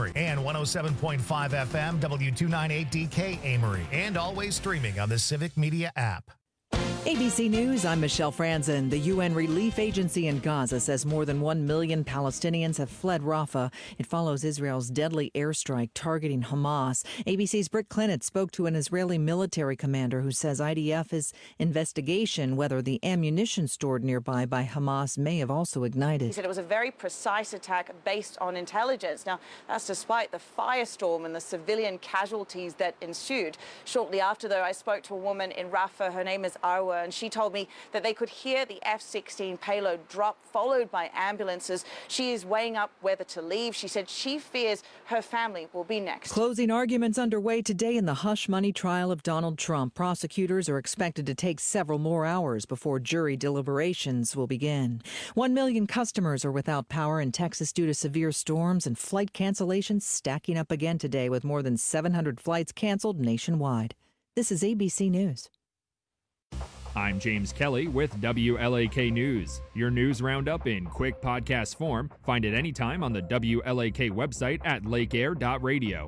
Amory, and 107.5 FM W298DK Amory, and always streaming on the Civic Media app. ABC News, I'm Michelle Franzen. The UN Relief Agency in Gaza says more than 1 million Palestinians have fled Rafah. It follows Israel's deadly airstrike targeting Hamas. ABC's Britt Clinton spoke to an Israeli military commander who says IDF's investigation whether the ammunition stored nearby by Hamas may have also ignited. He said it was a very precise attack based on intelligence. Now, that's despite the firestorm and the civilian casualties that ensued. Shortly after, though, I spoke to a woman in Rafah. Her name is Arwa, and she told me that they could hear the F-16 payload drop, followed by ambulances. She is weighing up whether to leave. She said she fears her family will be next. Closing arguments underway today in the hush money trial of Donald Trump. Prosecutors are expected to take several more hours before jury deliberations will begin. 1 million customers are without power in Texas due to severe storms, and flight cancellations stacking up again today with more than 700 flights canceled nationwide. This is ABC News. I'm James Kelly with WLAK News. Your news roundup in quick podcast form. Find it anytime on the WLAK website at lakeair.radio.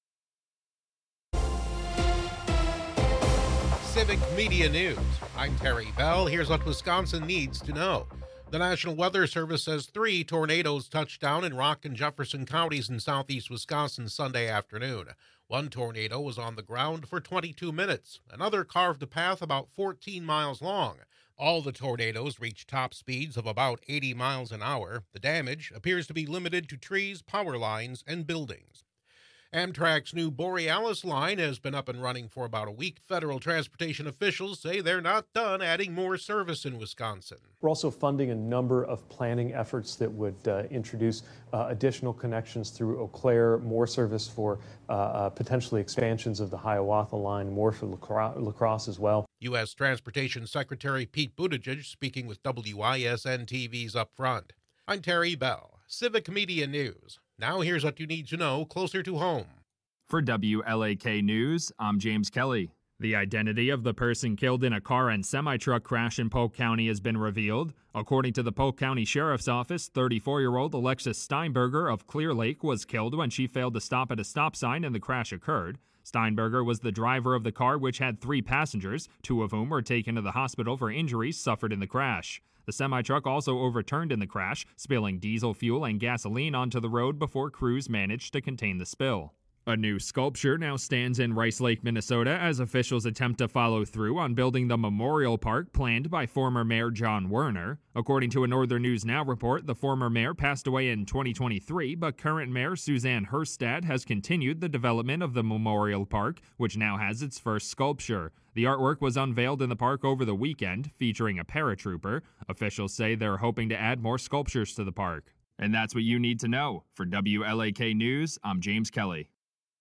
Civic Media News. I'm Terry Bell. Here's what Wisconsin needs to know. The National Weather Service says 3 tornadoes touched down in Rock and Jefferson counties in southeast Wisconsin Sunday afternoon. One tornado was on the ground for 22 minutes. Another carved a path about 14 miles long. All the tornadoes reached top speeds of about 80 miles an hour. The damage appears to be limited to trees, power lines, and buildings. Amtrak's new Borealis line has been up and running for about a week. Federal transportation officials say they're not done adding more service in Wisconsin. We're also funding a number of planning efforts that would introduce additional connections through Eau Claire, more service for potentially expansions of the Hiawatha line, more for La Crosse as well. U.S. Transportation Secretary Pete Buttigieg speaking with WISN-TV's Up Front. I'm Terry Bell, Civic Media News. Now here's what you need to know closer to home. For WLAK News, I'm James Kelly. The identity of the person killed in a car and semi-truck crash in Polk County has been revealed. According to the Polk County Sheriff's Office, 34-year-old Alexis Steinberger of Clear Lake was killed when she failed to stop at a stop sign and the crash occurred. Steinberger was the driver of the car, which had 3 passengers, 2 of whom were taken to the hospital for injuries suffered in the crash. The semi-truck also overturned in the crash, spilling diesel fuel and gasoline onto the road before crews managed to contain the spill. A new sculpture now stands in Rice Lake, Minnesota, as officials attempt to follow through on building the memorial park planned by former Mayor John Werner. According to a Northern News Now report, the former mayor passed away in 2023, but current mayor Suzanne Herstad has continued the development of the memorial park, which now has its first sculpture. The artwork was unveiled in the park over the weekend, featuring a paratrooper. Officials say they're hoping to add more sculptures to the park. And that's what you need to know. For WLAK News, I'm James Kelly.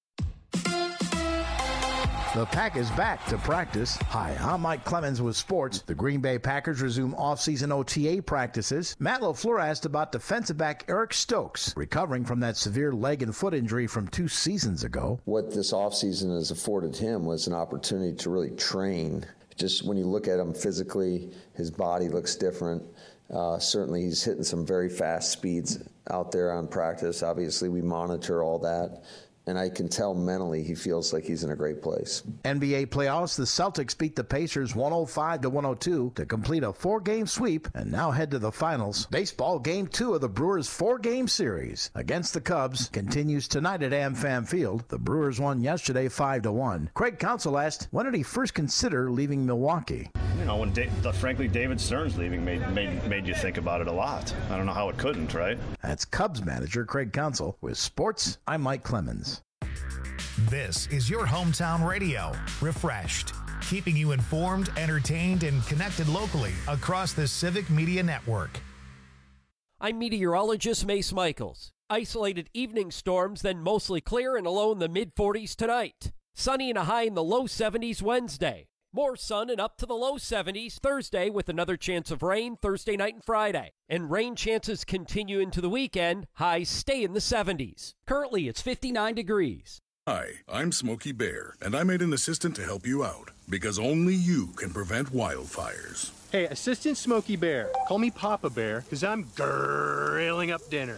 The Pack is back to practice. Hi, I'm Mike Clemens with sports. The Green Bay Packers resume off-season OTA practices. Matt LaFleur asked about defensive back Eric Stokes, recovering from that severe leg and foot injury from 2 seasons ago. What this offseason has afforded him was an opportunity to really train. Just when you look at him physically, his body looks different. Certainly he's hitting some very fast speeds out there on practice. Obviously, we monitor all that. And I can tell mentally he feels like he's in a great place. NBA playoffs, the Celtics beat the Pacers 105-102 to complete a 4-game sweep and now head to the finals. Baseball Game 2 of the Brewers' 4-game series against the Cubs continues tonight at AmFam Field. The Brewers won yesterday 5-1. Craig Counsell asked, when did he first consider leaving Milwaukee? You know, when frankly David Stearns leaving made you think about it a lot. I don't know how it couldn't, right? That's Cubs manager Craig Counsell. With sports, I'm Mike Clemens. This is your hometown radio, Refreshed, keeping you informed, entertained, and connected locally across the Civic Media Network. I'm meteorologist Mace Michaels. Isolated evening storms, then mostly clear and a low in the mid-40s tonight. Sunny and a high in the low 70s Wednesday. More sun and up to the low 70s Thursday with another chance of rain Thursday night and Friday. And rain chances continue into the weekend. Highs stay in the 70s. Currently, it's 59 degrees. Hi, I'm Smokey Bear, and I made an assistant to help you out, because only you can prevent wildfires. Hey, Assistant Smokey Bear, call me Papa Bear, because I'm grilling up dinner.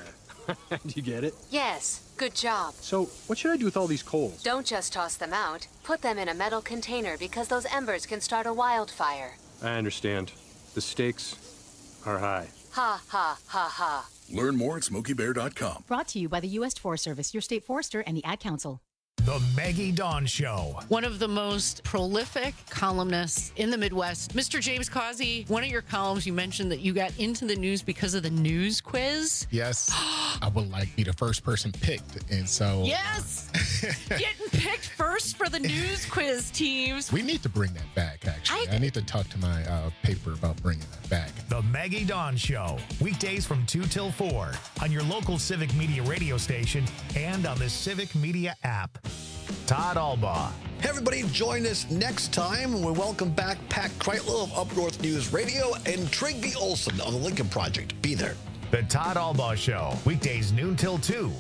Did you get it? Yes, good job. So, what should I do with all these coals? Don't just toss them out. Put them in a metal container because those embers can start a wildfire. I understand. The stakes are high. Ha, ha, ha, ha. Learn more at SmokeyBear.com. Brought to you by the U.S. Forest Service, your state forester, and the Ad Council. The Maggie Dawn Show. One of the most prolific columnists in the Midwest. Mr. James Causey, one of your columns, you mentioned that you got into the news because of the news quiz. Yes. I would like to be the first person picked. And so... Yes! Getting picked first for the news quiz teams. We need to bring that back, actually. I need to talk to my paper about bringing that back. The Maggie Dawn Show. Weekdays from 2 till 4 on your local Civic Media radio station and on the Civic Media app. Todd Albaugh. Hey everybody, join us next time. We welcome back Pat Kreitler of Up North News Radio and Trigby Olson of the Lincoln Project. Be there. The Todd Albaugh Show. Weekdays noon till 2.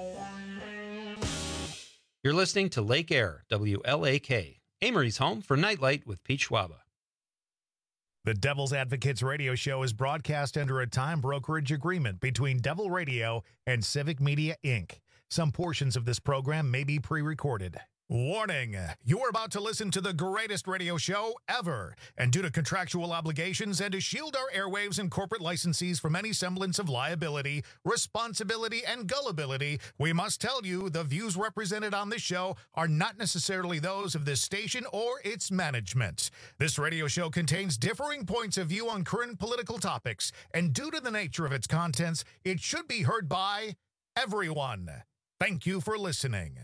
You're listening to Lake Air, WLAK, Amory's home for Nightlight with Pete Schwaba. The Devil's Advocates radio show is broadcast under a time brokerage agreement between Devil Radio and Civic Media, Inc. Some portions of this program may be pre-recorded. Warning, you are about to listen to the greatest radio show ever. And due to contractual obligations and to shield our airwaves and corporate licensees from any semblance of liability, responsibility, and gullibility, we must tell you the views represented on this show are not necessarily those of this station or its management. This radio show contains differing points of view on current political topics, and due to the nature of its contents, it should be heard by everyone. Thank you for listening.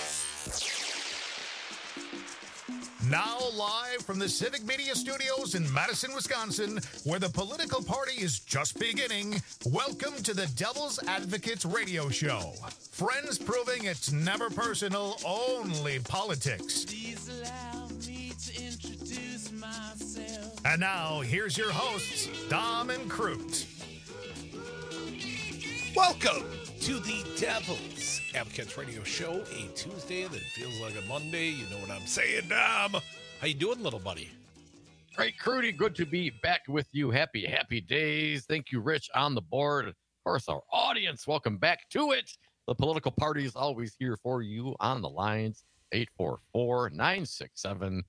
Now live from the Civic Media Studios in Madison, Wisconsin, where the political party is just beginning, welcome to the Devil's Advocates radio show. Friends proving it's never personal, only politics. Please allow me to introduce myself. And now, here's your hosts, Dom and Crute. Welcome to the Devil's Advocates Radio Show, a Tuesday that feels like a Monday. You know what I'm saying, Dom? How you doing, little buddy? Great, Crudy. Good to be back with you. Happy days. Thank you, Rich, on the board. Of course, our audience, welcome back to it. The political party is always here for you on the lines, 844-967-2789.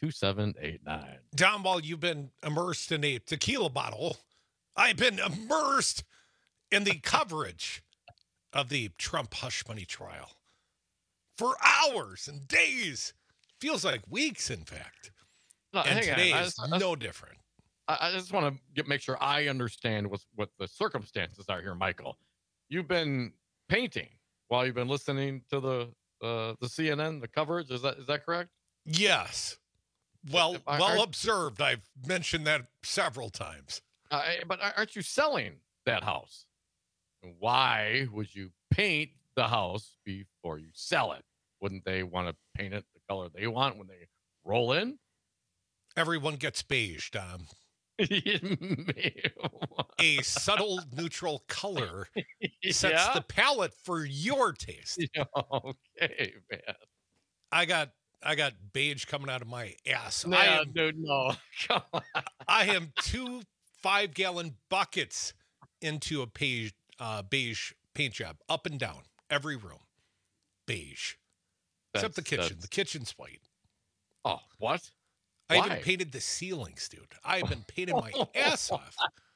Dom, while you've been immersed in a tequila bottle, I've been immersed in the coverage of the Trump hush money trial for hours and days. Feels like weeks, in fact. No, and today is no different. I just want to make sure I understand what the circumstances are here, Michael. You've been painting while you've been listening to the CNN, the coverage. Is that correct? Yes. Well observed. I've mentioned that several times. But aren't you selling that house? Why would you paint the house before you sell it? Wouldn't they want to paint it the color they want when they roll in? Everyone gets beige, Dom. A subtle neutral color sets the palette for your taste. Okay, man. I got beige coming out of my ass. Dude, no. Come on. I am 2 5-gallon buckets into a beige paint job, up and down, every room, beige, except the kitchen. The kitchen's white. Oh, what? I even painted the ceilings, dude. I have been painting my ass off.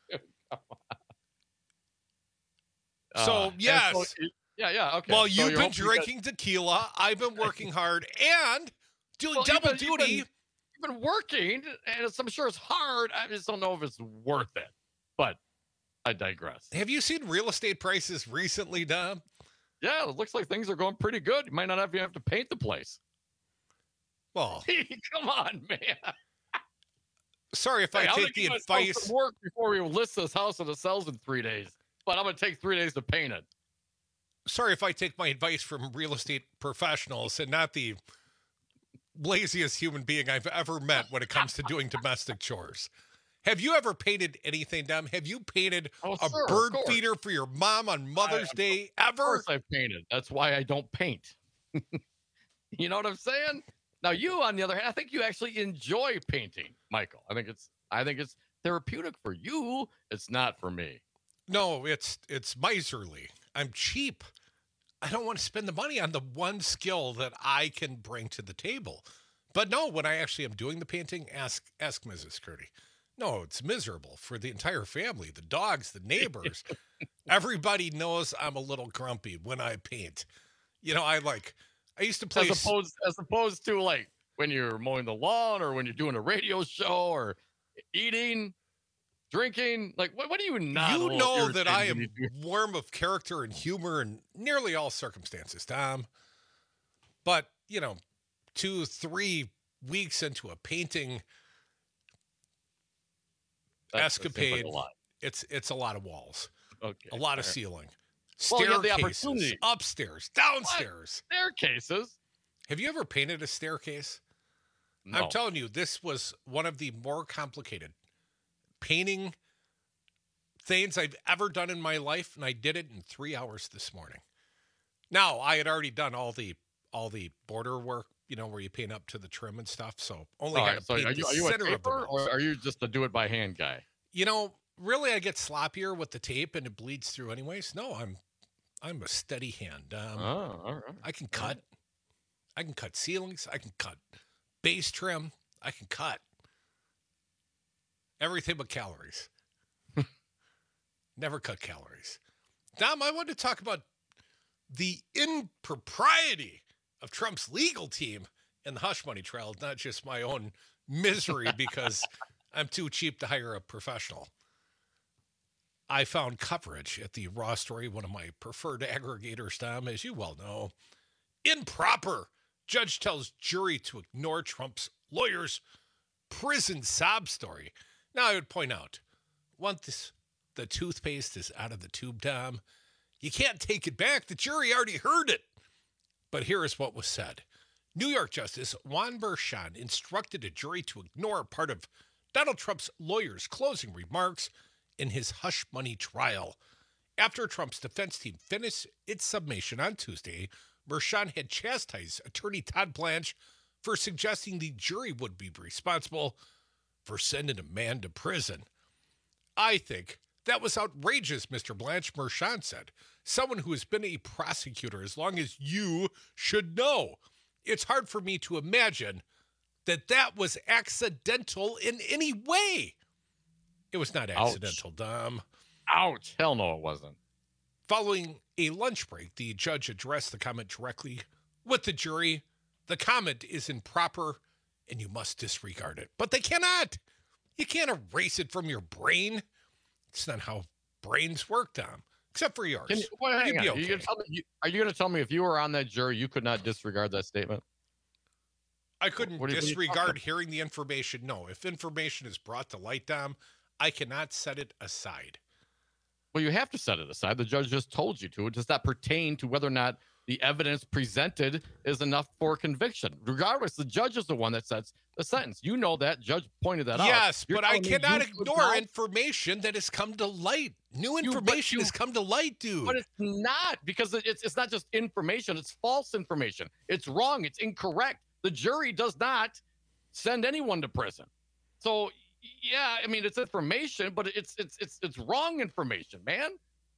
So yes, yeah, okay. Well, you've been drinking tequila. I've been working hard and doing double duty. You've been working, and I'm sure it's hard. I just don't know if it's worth it. But I digress. Have you seen real estate prices recently, Dom? Yeah, it looks like things are going pretty good. You might not have to paint the place. Well, come on, man. Sorry if I take the advice. Work before we list this house and it sells in 3 days, but I'm going to take 3 days to paint it. Sorry if I take my advice from real estate professionals and not the laziest human being I've ever met when it comes to doing domestic chores. Have you ever painted anything, Dom? Have you painted a bird feeder for your mom on Mother's Day ever? Of course I've painted. That's why I don't paint. You know what I'm saying? Now you, on the other hand, I think you actually enjoy painting, Michael. I think it's therapeutic for you. It's not for me. No, it's miserly. I'm cheap. I don't want to spend the money on the one skill that I can bring to the table. But no, when I actually am doing the painting, ask Mrs. Curdy. No, it's miserable for the entire family, the dogs, the neighbors. Everybody knows I'm a little grumpy when I paint. I used to play. As opposed to like when you're mowing the lawn or when you're doing a radio show or eating, drinking. Like, what do you not? You know that I am warm of character and humor in nearly all circumstances, Tom. But, 2-3 weeks into a painting escapade, it's a lot of walls. Okay. A lot of ceiling. Well, you have the Staircases, opportunity. upstairs, downstairs. What? Staircases? Have you ever painted a staircase? No. I'm telling you, this was one of the more complicated painting things I've ever done in my life, and I did it in 3 hours this morning. Now, I had already done all the border work, where you paint up to the trim and stuff, so only had to paint the center of the rooms. Or are you just a do-it-by-hand guy? Really, I get sloppier with the tape, and it bleeds through anyways. No, I'm a steady hand. All right. I can cut. I can cut ceilings. I can cut base trim. I can cut everything but calories. Never cut calories. Dom, I want to talk about the impropriety of Trump's legal team in the hush money trial, not just my own misery because I'm too cheap to hire a professional. I found coverage at the Raw Story, one of my preferred aggregators, Tom, as you well know. Improper. Judge tells jury to ignore Trump's lawyer's prison sob story. Now, I would point out, once the toothpaste is out of the tube, Tom, you can't take it back. The jury already heard it. But here is what was said. New York Justice Juan Merchan instructed a jury to ignore part of Donald Trump's lawyer's closing remarks in his hush money trial. After Trump's defense team finished its summation on Tuesday, Merchan had chastised attorney Todd Blanche for suggesting the jury would be responsible for sending a man to prison. I think that was outrageous, Mr. Blanche, Merchan said. Someone who has been a prosecutor as long as you should know. It's hard for me to imagine that was accidental in any way. It was not accidental, Dom. Ouch. Hell no, it wasn't. Following a lunch break, the judge addressed the comment directly with the jury. The comment is improper, and you must disregard it. But they cannot. You can't erase it from your brain. It's not how brains work, Tom, except for yours. Hang on. Okay. Are you going to tell me if you were on that jury, you could not disregard that statement? I couldn't disregard hearing the information. No, if information is brought to light, Dom, I cannot set it aside. Well, you have to set it aside. The judge just told you to. It does not pertain to whether or not the evidence presented is enough for conviction. Regardless, the judge is the one that sets the sentence. You know that. Judge pointed that out. Yes, but I cannot ignore information that has come to light. New information has come to light, dude. But it's not, because it's not just information. It's false information. It's wrong. It's incorrect. The jury does not send anyone to prison. So, yeah, I mean, it's information, but it's wrong information, man.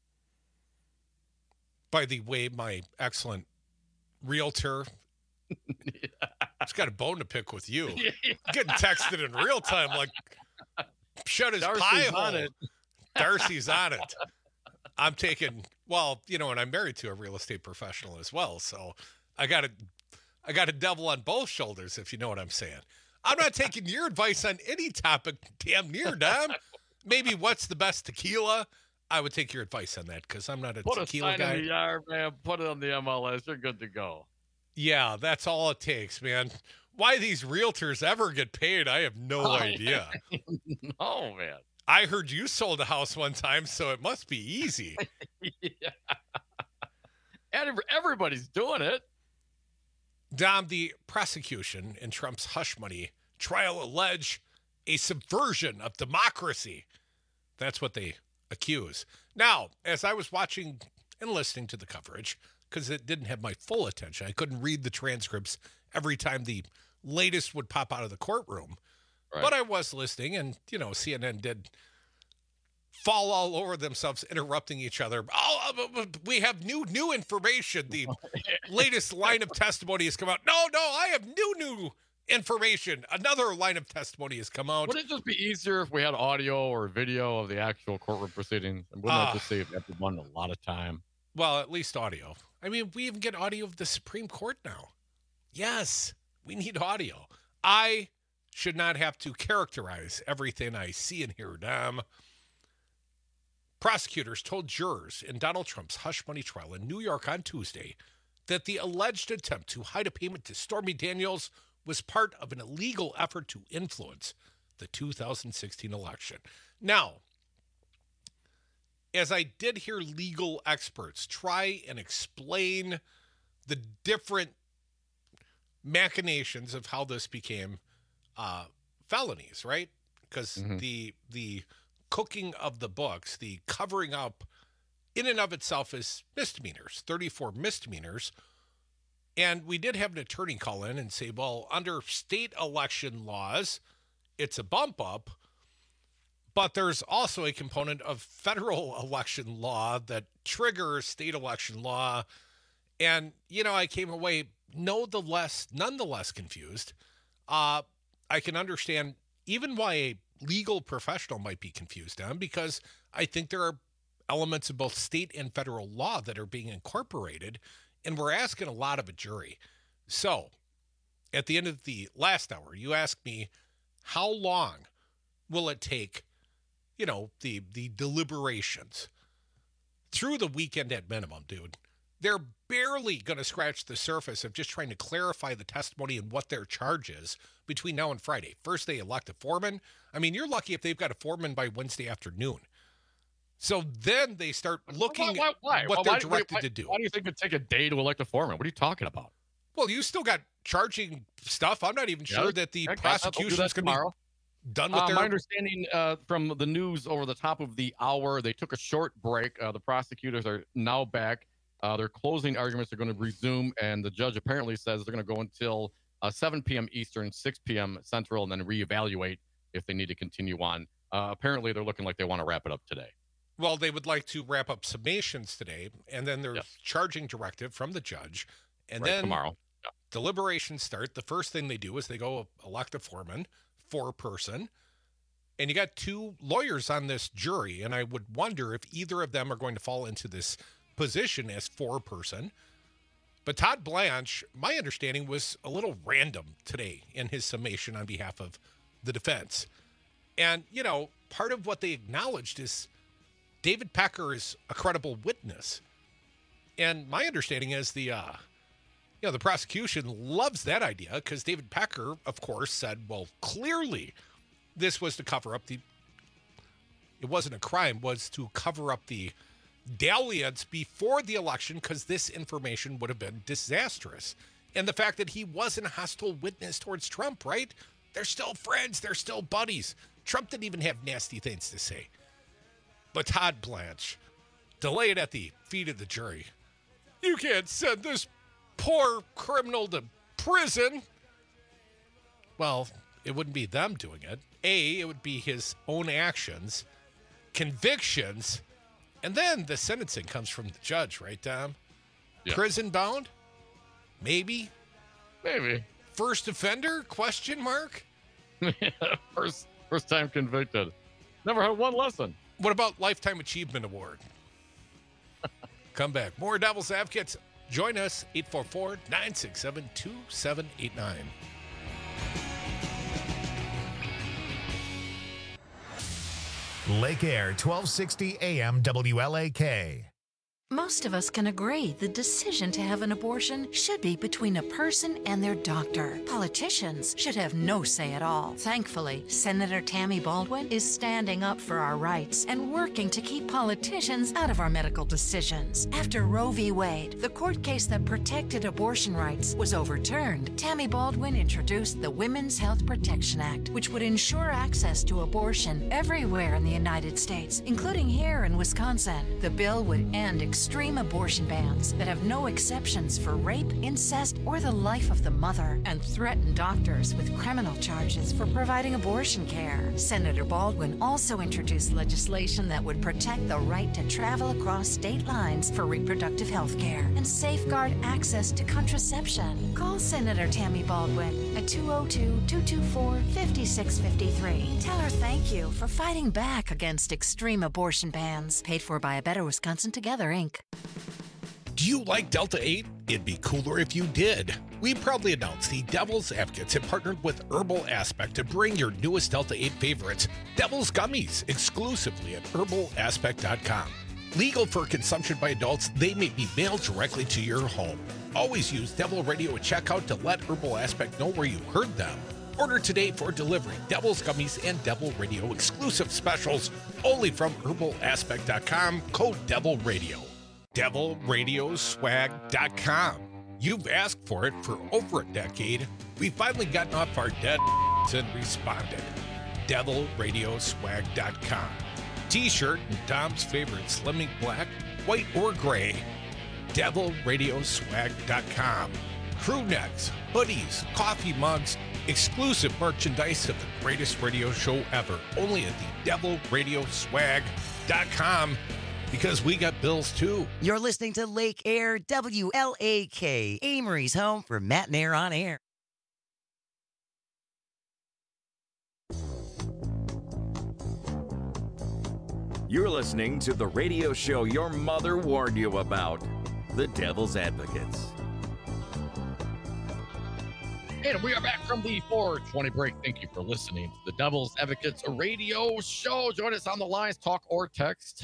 By the way, my excellent realtor has got a bone to pick with you. Getting texted in real time, like, shut his pie hole. Darcy's on it. I'm taking, and I'm married to a real estate professional as well, so I got a devil on both shoulders, if you know what I'm saying. I'm not taking your advice on any topic, damn near, Dom. Maybe what's the best tequila? I would take your advice on that because I'm not a tequila guy. Put a sign in the yard, man. Put it on the MLS. You're good to go. Yeah, that's all it takes, man. Why these realtors ever get paid, I have no idea. Oh, man. I heard you sold a house one time, so it must be easy. Yeah. And everybody's doing it. Dom, the prosecution in Trump's hush money trial allege a subversion of democracy. That's what they accuse. Now, as I was watching and listening to the coverage, because it didn't have my full attention, I couldn't read the transcripts every time the latest would pop out of the courtroom. Right. But I was listening, and, CNN did fall all over themselves, interrupting each other. Oh, we have new information. The latest line of testimony has come out. No, I have new information. Another line of testimony has come out. Would it just be easier if we had audio or video of the actual courtroom proceedings? And wouldn't that just save everyone a lot of time? Well, at least audio. I mean, we even get audio of the Supreme Court now. Yes, we need audio. I should not have to characterize everything I see and hear. Prosecutors told jurors in Donald Trump's hush money trial in New York on Tuesday that the alleged attempt to hide a payment to Stormy Daniels was part of an illegal effort to influence the 2016 election. Now, as I did hear legal experts try and explain the different machinations of how this became felonies, right? Because the cooking of the books, the covering up in and of itself is misdemeanors, 34 misdemeanors. And we did have an attorney call in and say, well, under state election laws, it's a bump up, but there's also a component of federal election law that triggers state election law. And, I came away nonetheless confused. I can understand even why a legal professional might be confused on, because I think there are elements of both state and federal law that are being incorporated, and we're asking a lot of a jury. So at the end of the last hour, you asked me, how long will it take, the deliberations through the weekend at minimum, dude? They're barely going to scratch the surface of just trying to clarify the testimony and what their charge is between now and Friday. First, they elect a foreman. I mean, you're lucky if they've got a foreman by Wednesday afternoon. So then they start looking at what they're directed to do. Why do you think it'd take a day to elect a foreman? What are you talking about? Well, you still got charging stuff. I'm not even sure that the prosecution is going to be done with their... My understanding from the news over the top of the hour, they took a short break. The prosecutors are now back. Their closing arguments are going to resume, and the judge apparently says they're going to go until 7 p.m. Eastern, 6 p.m. Central, and then reevaluate if they need to continue on. Apparently, they're looking like they want to wrap it up today. Well, they would like to wrap up summations today, and then there's charging directive from the judge, and then tomorrow deliberations start. The first thing they do is they go elect a foreman, 4-person, and you got 2 lawyers on this jury, and I would wonder if either of them are going to fall into this position as 4-person. But Todd Blanche, my understanding, was a little random today in his summation on behalf of the defense. And, part of what they acknowledged is David Pecker is a credible witness. And my understanding is the prosecution loves that idea because David Pecker, of course, said, well, clearly this was to cover up it wasn't a crime, was to cover up the dalliance before the election because this information would have been disastrous. And the fact that he wasn't a hostile witness towards Trump, right? They're still friends. They're still buddies. Trump didn't even have nasty things to say. But Todd Blanche, delay it at the feet of the jury. You can't send this poor criminal to prison. Well, it wouldn't be them doing it. It would be his own actions, convictions, and then the sentencing comes from the judge, right, Tom? Yeah. Prison bound? Maybe. First offender? Question mark? First time convicted. Never had one lesson. What about Lifetime Achievement Award? Come back. More Devil's Advocates. Join us, 844-967-2789. Lake Air, 1260 AM WLAK. Most of us can agree the decision to have an abortion should be between a person and their doctor. Politicians should have no say at all. Thankfully, Senator Tammy Baldwin is standing up for our rights and working to keep politicians out of our medical decisions. After Roe v. Wade, the court case that protected abortion rights, was overturned, Tammy Baldwin introduced the Women's Health Protection Act, which would ensure access to abortion everywhere in the United States, including here in Wisconsin. The bill would end extreme abortion bans that have no exceptions for rape, incest, or the life of the mother, and threaten doctors with criminal charges for providing abortion care. Senator Baldwin also introduced legislation that would protect the right to travel across state lines for reproductive health care and safeguard access to contraception. Call Senator Tammy Baldwin at 202-224-5653. Tell her thank you for fighting back against extreme abortion bans. Paid for by A Better Wisconsin Together, Inc. Do you like Delta 8? It'd be cooler if you did. We proudly announce the Devil's Advocates have partnered with Herbal Aspect to bring your newest Delta 8 favorites, Devil's Gummies, exclusively at herbalaspect.com. Legal for consumption by adults, they may be mailed directly to your home. Always use Devil Radio at checkout to let Herbal Aspect know where you heard them. Order today for delivery. Devil's Gummies and Devil Radio exclusive specials only from herbalaspect.com. Code Devil Radio. DevilRadioswag.com. You've asked for it for over a decade. We've finally gotten off our dead and responded. DevilRadioswag.com. T-shirt and Dom's favorite Slimming Black, white or gray. DevilRadioswag.com. Crew necks, hoodies, coffee mugs, exclusive merchandise of the greatest radio show ever. Only at the DevilRadioswag.com. Because we got bills too. You're listening to Lake Air WLAK, Amory's home for Matt and Air on Air. You're listening to the radio show your mother warned you about, The Devil's Advocates. And we are back from the 420 break. Thank you for listening to the Devil's Advocates radio show. Join us on the lines, talk or text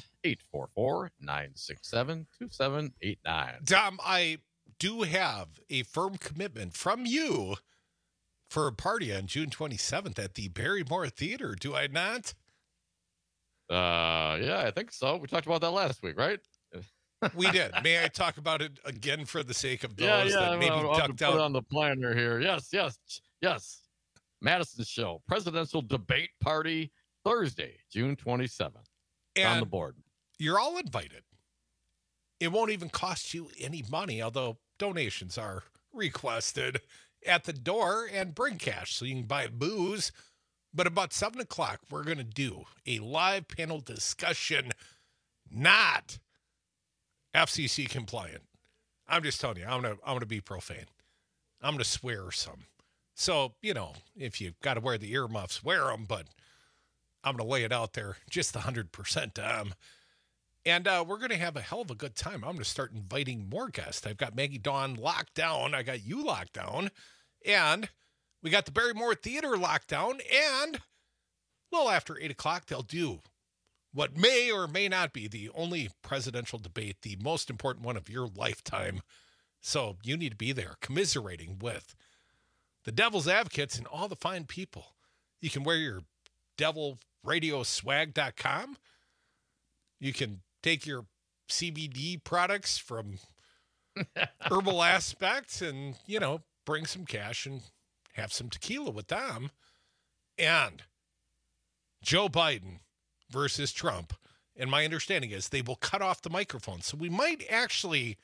844-967-2789. Dom, I do have a firm commitment from you for a party on June 27th at the Barrymore Theater. Do I not? Yeah, I think so. We talked about that last week, right? We did. May I talk about it again for the sake of those that maybe ducked out? Put it on the planner here. Yes. Madison Show, presidential debate party, Thursday, June 27th. And on the board. You're all invited. It won't even cost you any money, although donations are requested at the door, and bring cash so you can buy booze. But about 7 o'clock, we're going to do a live panel discussion, not FCC compliant. I'm just telling you, I'm gonna be profane. I'm gonna swear some. So, if you got to wear the earmuffs, wear them. But I'm gonna lay it out there, just 100%, Dom. And we're gonna have a hell of a good time. I'm gonna start inviting more guests. I've got Maggie Dawn locked down. I got you locked down, and we got the Barrymore Theater locked down. And a little after 8 o'clock, they'll do what may or may not be the only presidential debate, the most important one of your lifetime. So you need to be there, commiserating with the Devil's Advocates and all the fine people. You can wear your DevilRadioswag.com. You can take your CBD products from Herbal Aspect and, bring some cash and have some tequila with them. And Joe Biden versus Trump. And my understanding is they will cut off the microphone. So we might actually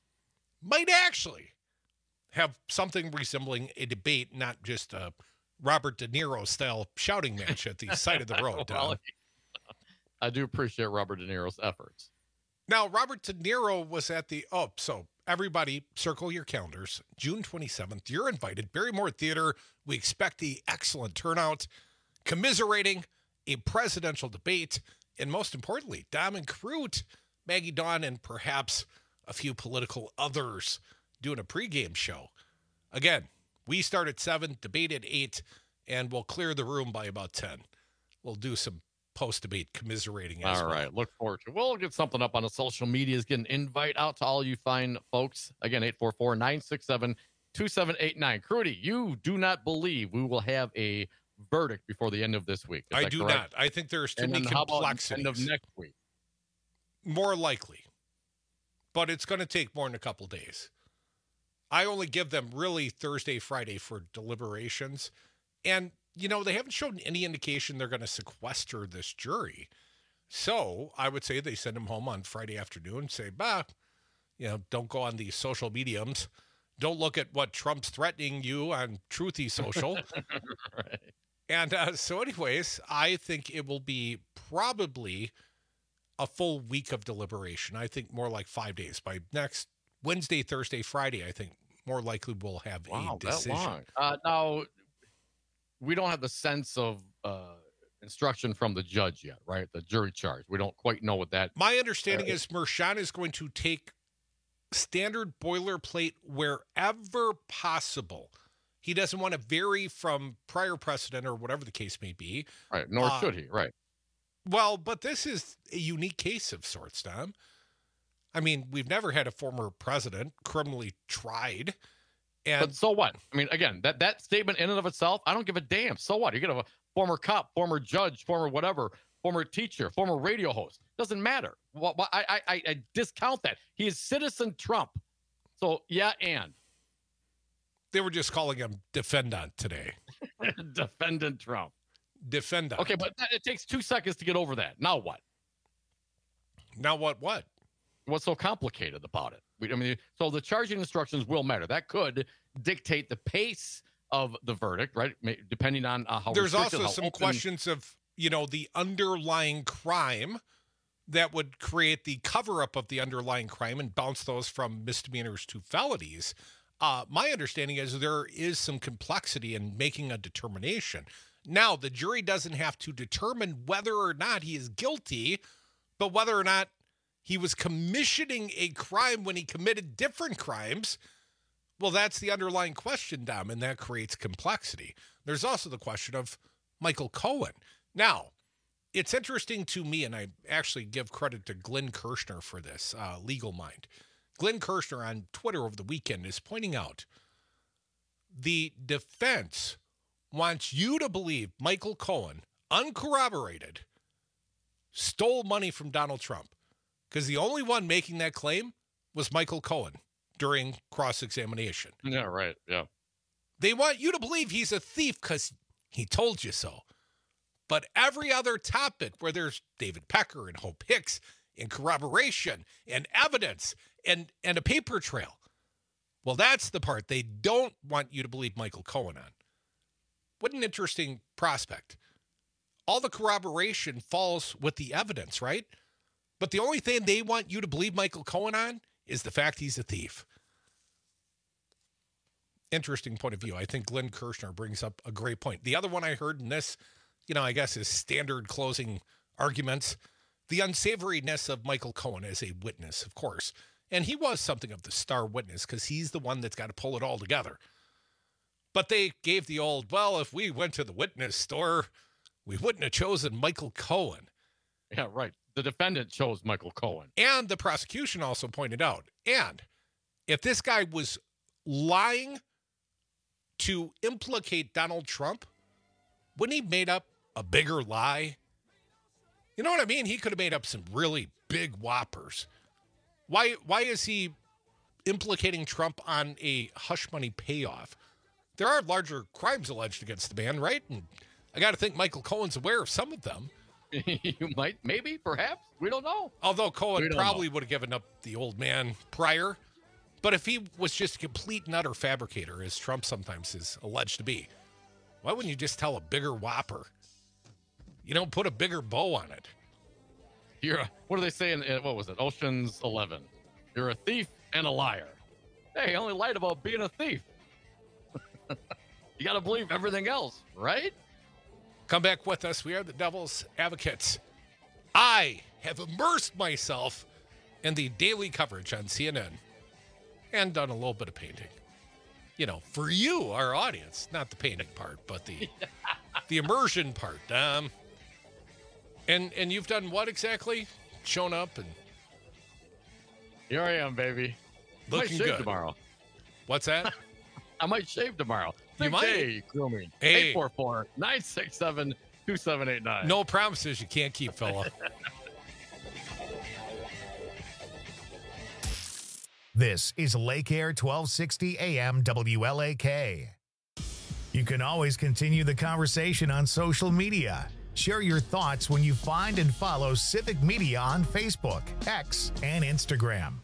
have something resembling a debate, not just a Robert De Niro style shouting match at the side of the road. Well, I do appreciate Robert De Niro's efforts. Now, Robert De Niro was at so everybody circle your calendars. June 27th, you're invited. Barrymore Theater. We expect the excellent turnout, commiserating a presidential debate, and most importantly, Dom and Crute, Maggie Dawn, and perhaps a few political others doing a pregame show. Again, we start at 7, debate at 8, and we'll clear the room by about 10. We'll do some post-debate commiserating as well. All right, look forward to it. We'll get something up on the social medias, get an invite out to all you fine folks. Again, 844-967-2789. Crute, you do not believe we will have a verdict before the end of this week. I do not. I think there's too many complexities. End of next week? More likely. But it's going to take more than a couple days. I only give them really Thursday, Friday for deliberations. And, they haven't shown any indication they're going to sequester this jury. So I would say they send him home on Friday afternoon, say, don't go on these social mediums. Don't look at what Trump's threatening you on Truthy Social. Right. And so anyways, I think it will be probably a full week of deliberation. I think more like 5 days. By next Wednesday, Thursday, Friday, I think more likely we'll have a decision. That long. Now, we don't have the sense of instruction from the judge yet, right? The jury charge. We don't quite know what that. My understanding is Merchan is going to take standard boilerplate wherever possible. He doesn't want to vary from prior precedent or whatever the case may be. Right, nor should he, right. Well, but this is a unique case of sorts, Tom. I mean, we've never had a former president criminally tried. But so what? I mean, again, that statement in and of itself, I don't give a damn. So what? You're going to have a former cop, former judge, former whatever, former teacher, former radio host. Doesn't matter. Well, I discount that. He is Citizen Trump. So, yeah, and. They were just calling him defendant today. Defendant Trump. Defendant. Okay, but it takes 2 seconds to get over that. Now what? Now what? What's so complicated about it? So the charging instructions will matter. That could dictate the pace of the verdict, right? Depending on how. There's also some questions of, the underlying crime that would create the cover-up of the underlying crime and bounce those from misdemeanors to felonies. My understanding is there is some complexity in making a determination. Now, the jury doesn't have to determine whether or not he is guilty, but whether or not he was commissioning a crime when he committed different crimes. Well, that's the underlying question, Dom, and that creates complexity. There's also the question of Michael Cohen. Now, it's interesting to me, and I actually give credit to Glenn Kirshner for this, Legal Mind. Glenn Kirshner on Twitter over the weekend is pointing out the defense wants you to believe Michael Cohen, uncorroborated, stole money from Donald Trump, because the only one making that claim was Michael Cohen during cross-examination. Yeah, right. Yeah. They want you to believe he's a thief because he told you so. But every other topic where there's David Pecker and Hope Hicks and corroboration and evidence and a paper trail, well, that's the part they don't want you to believe Michael Cohen on. What an interesting prospect. All the corroboration falls with the evidence, right? But the only thing they want you to believe Michael Cohen on is the fact he's a thief. Interesting point of view. I think Glenn Kirshner brings up a great point. The other one I heard in this, I guess is standard closing arguments, the unsavoriness of Michael Cohen as a witness, of course. And he was something of the star witness because he's the one that's got to pull it all together. But they gave the old, well, if we went to the witness store, we wouldn't have chosen Michael Cohen. Yeah, right. The defendant chose Michael Cohen. And the prosecution also pointed out, and if this guy was lying to implicate Donald Trump, wouldn't he have made up a bigger lie? You know what I mean? He could have made up some really big whoppers. Why is he implicating Trump on a hush money payoff? There are larger crimes alleged against the man, right? And I got to think Michael Cohen's aware of some of them. You might, maybe, perhaps. We don't know. Although Cohen probably would have given up the old man prior. But if he was just a complete and utter fabricator, as Trump sometimes is alleged to be, why wouldn't you just tell a bigger whopper? You don't put a bigger bow on it. What do they say in, what was it, Ocean's 11? You're a thief and a liar. Hey, he only lied about being a thief. You got to believe everything else, right? Come back with us. We are the Devil's Advocates. I have immersed myself in the daily coverage on CNN and done a little bit of painting. For you, our audience, not the painting part, but the immersion part. And you've done what exactly? Shown up and here I am, baby. Looking good tomorrow. What's that? I might shave tomorrow. You might. Hey, grooming. Hey. 844-967-2789. No promises you can't keep, fella. This is Lake Air 1260 AM WLAK. You can always continue the conversation on social media. Share your thoughts when you find and follow Civic Media on Facebook, X, and Instagram.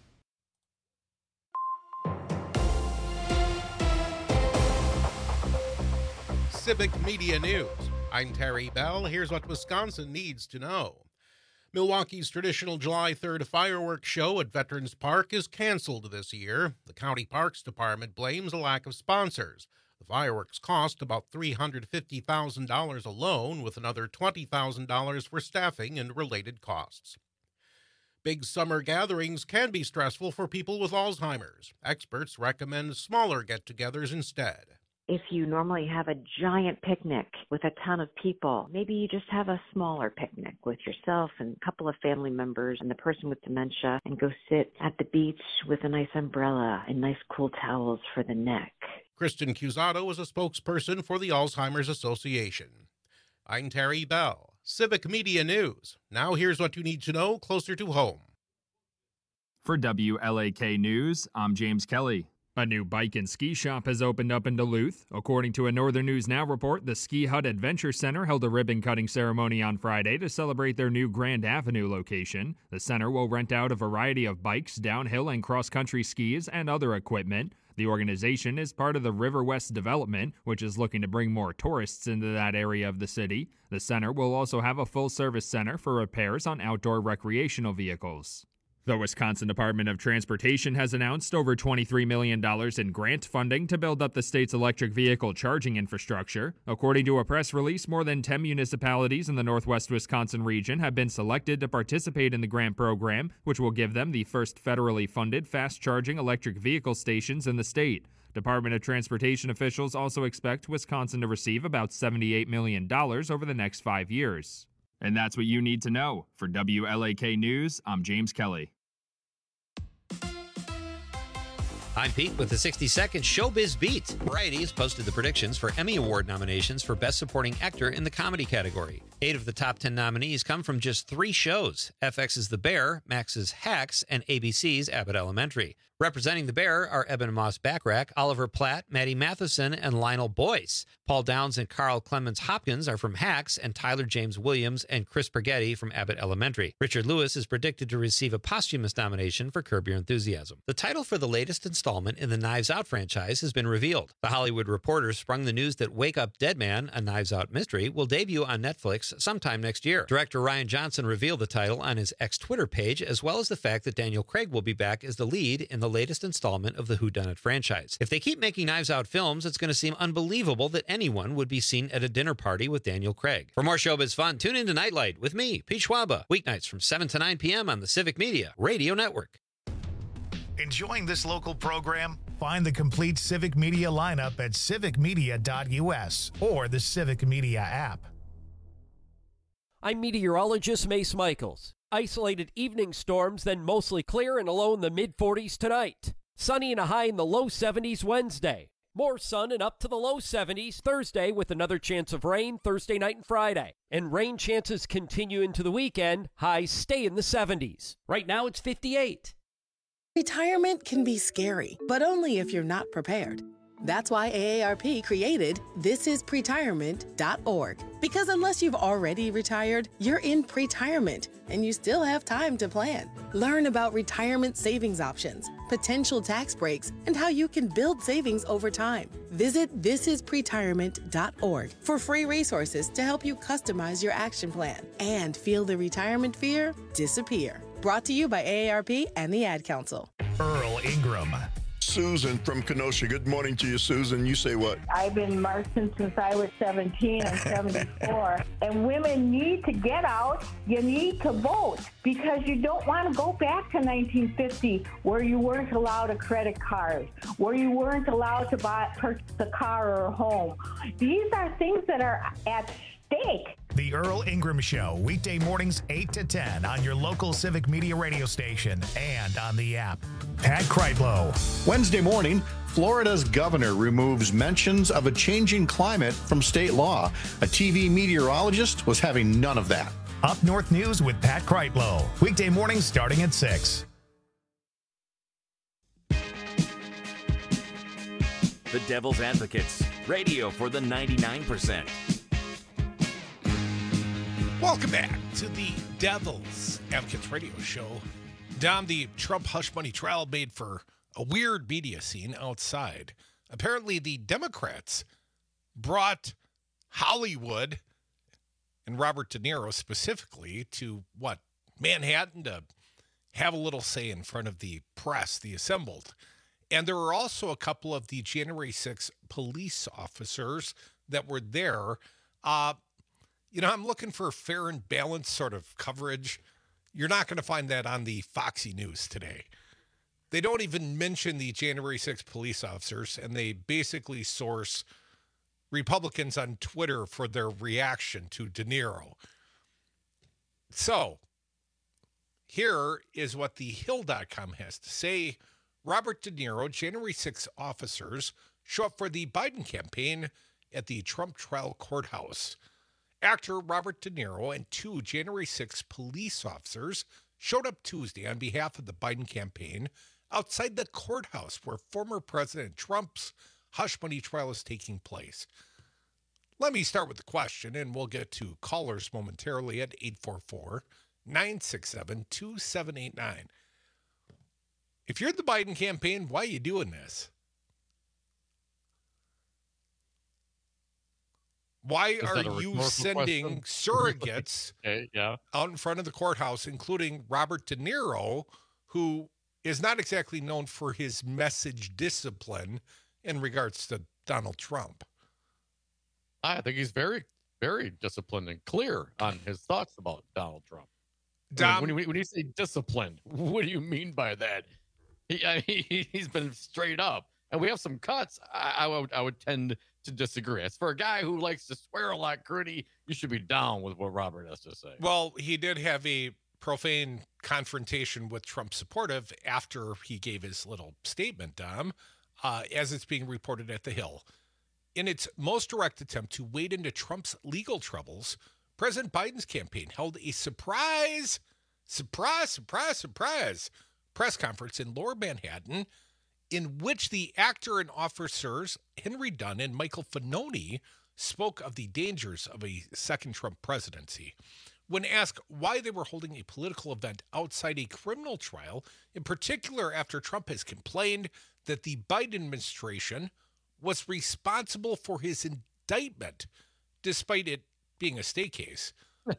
Civic Media News. I'm Terry Bell. Here's what Wisconsin needs to know. Milwaukee's traditional July 3rd fireworks show at Veterans Park is canceled this year. The County Parks Department blames a lack of sponsors. The fireworks cost about $350,000 alone, with another $20,000 for staffing and related costs. Big summer gatherings can be stressful for people with Alzheimer's. Experts recommend smaller get-togethers instead. If you normally have a giant picnic with a ton of people, maybe you just have a smaller picnic with yourself and a couple of family members and the person with dementia, and go sit at the beach with a nice umbrella and nice cool towels for the neck. Kristen Cusato is a spokesperson for the Alzheimer's Association. I'm Terry Bell, Civic Media News. Now here's what you need to know closer to home. For WLAK News, I'm James Kelly. A new bike and ski shop has opened up in Duluth. According to a Northern News Now report, the Ski Hut Adventure Center held a ribbon-cutting ceremony on Friday to celebrate their new Grand Avenue location. The center will rent out a variety of bikes, downhill and cross-country skis, and other equipment. The organization is part of the River West development, which is looking to bring more tourists into that area of the city. The center will also have a full-service center for repairs on outdoor recreational vehicles. The Wisconsin Department of Transportation has announced over $23 million in grant funding to build up the state's electric vehicle charging infrastructure. According to a press release, more than 10 municipalities in the northwest Wisconsin region have been selected to participate in the grant program, which will give them the first federally funded fast-charging electric vehicle stations in the state. Department of Transportation officials also expect Wisconsin to receive about $78 million over the next 5 years. And that's what you need to know. For WLAK News, I'm James Kelly. I'm Pete with the 60-second Showbiz Beat. Variety has posted the predictions for Emmy Award nominations for Best Supporting Actor in the comedy category. 8 of the top 10 nominees come from just 3 shows: FX's The Bear, Max's Hacks, and ABC's Abbott Elementary. Representing The Bear are Eben Moss-Backrack, Oliver Platt, Maddie Matheson, and Lionel Boyce. Paul Downs and Carl Clemens Hopkins are from Hacks, and Tyler James Williams and Chris Spaghetti from Abbott Elementary. Richard Lewis is predicted to receive a posthumous nomination for Curb Your Enthusiasm. The title for the latest installment in the Knives Out franchise has been revealed. The Hollywood Reporter sprung the news that Wake Up Dead Man, a Knives Out mystery, will debut on Netflix sometime next year. Director Rian Johnson revealed the title on his ex-Twitter page, as well as the fact that Daniel Craig will be back as the lead in the latest installment of the Whodunit franchise. If they keep making Knives Out films, it's going to seem unbelievable that anyone would be seen at a dinner party with Daniel Craig. For more showbiz fun, tune into Nightlight with me, Pete Schwaba, weeknights from 7 to 9 p.m. on the Civic Media Radio Network. Enjoying this local program? Find the complete Civic Media lineup at civicmedia.us or the Civic Media app. I'm meteorologist Mace Michaels. Isolated evening storms, then mostly clear and a low in the mid-40s tonight. Sunny and a high in the low 70s Wednesday. More sun and up to the low 70s Thursday, with another chance of rain Thursday night and Friday. And rain chances continue into the weekend. Highs stay in the 70s. Right now it's 58. Retirement can be scary, but only if you're not prepared. That's why AARP created thisispretirement.org. Because unless you've already retired, you're in pretirement, and you still have time to plan. Learn about retirement savings options, potential tax breaks, and how you can build savings over time. Visit thisispretirement.org for free resources to help you customize your action plan and feel the retirement fear disappear. Brought to you by AARP and the Ad Council. Earl Ingram. Susan from Kenosha. Good morning to you, Susan. You say what? I've been marching since I was 17 and 74. And women need to get out. You need to vote because you don't want to go back to 1950 where you weren't allowed a credit card, where you weren't allowed to purchase a car or a home. These are things that are at stake. The Earl Ingram Show, weekday mornings 8 to 10 on your local Civic Media radio station and on the app. Pat Kreitlow. Wednesday morning, Florida's governor removes mentions of a changing climate from state law. A TV meteorologist was having none of that. Up North News with Pat Kreitlow, weekday mornings starting at 6. The Devil's Advocates, radio for the 99%. Welcome back to the Devil's Advocates Radio Show. Dom, the Trump hush money trial made for a weird media scene outside. Apparently, the Democrats brought Hollywood and Robert De Niro specifically to Manhattan to have a little say in front of the press, the assembled. And there were also a couple of the January 6th police officers that were there. I'm looking for fair and balanced sort of coverage. You're not going to find that on the Foxy News today. They don't even mention the January 6th police officers, and they basically source Republicans on Twitter for their reaction to De Niro. So, here is what the Hill.com has to say. Robert De Niro, January 6 officers show up for the Biden campaign at the Trump trial courthouse. Actor Robert De Niro and 2 January 6 police officers showed up Tuesday on behalf of the Biden campaign outside the courthouse where former President Trump's hush money trial is taking place. Let me start with the question, and we'll get to callers momentarily at 844-967-2789. If you're the Biden campaign, why are you doing this? Why are you sending surrogates out in front of the courthouse, including Robert De Niro, who is not exactly known for his message discipline in regards to Donald Trump? I think he's very, very disciplined and clear on his thoughts about Donald Trump. When you say disciplined, what do you mean by that? He's been straight up. And we have some cuts. I would tend to disagree. As for a guy who likes to swear a lot, Grudy, you should be down with what Robert has to say. Well, he did have a profane confrontation with Trump supportive after he gave his little statement, Dom, as it's being reported at The Hill. In its most direct attempt to wade into Trump's legal troubles, President Biden's campaign held a surprise press conference in Lower Manhattan, in which the actor and officers Henry Dunn and Michael Finoni spoke of the dangers of a second Trump presidency. When asked why they were holding a political event outside a criminal trial, in particular after Trump has complained that the Biden administration was responsible for his indictment, despite it being a state case,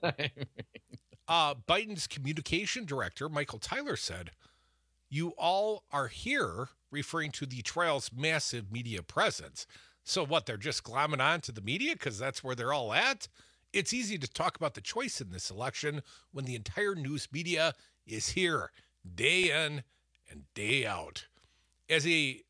Biden's communication director, Michael Tyler, said, "You all are here," referring to the trial's massive media presence. So what, they're just glomming on to the media because that's where they're all at? It's easy to talk about the choice in this election when the entire news media is here day in and day out. As the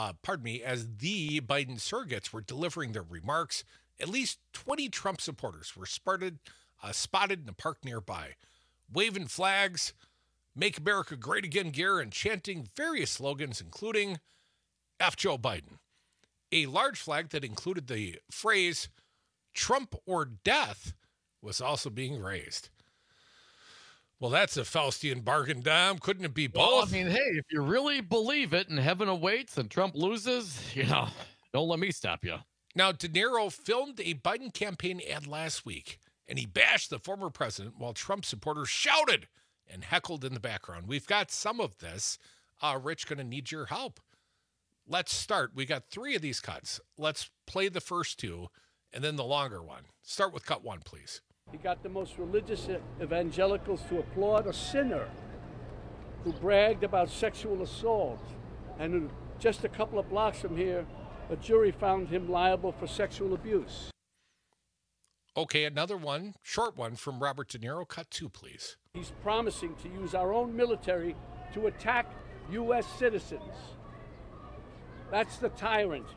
Biden surrogates were delivering their remarks, at least 20 Trump supporters were spotted in a park nearby, waving flags, "Make America Great Again" gear, and chanting various slogans, including F Joe Biden. A large flag that included the phrase "Trump or death" was also being raised. Well, that's a Faustian bargain, Dom. Couldn't it be both? Well, I mean, hey, if you really believe it and heaven awaits and Trump loses, don't let me stop you. Now, De Niro filmed a Biden campaign ad last week, and he bashed the former president while Trump supporters shouted and heckled in the background. We've got some of this. Rich, going to need your help. Let's start. We got 3 of these cuts. Let's play the first 2 and then the longer one. Start with cut 1, please. He got the most religious evangelicals to applaud a sinner who bragged about sexual assault. And who, just a couple of blocks from here, a jury found him liable for sexual abuse. Okay, another one, short one from Robert De Niro. Cut 2, please. He's promising to use our own military to attack U.S. citizens. That's the tyrant.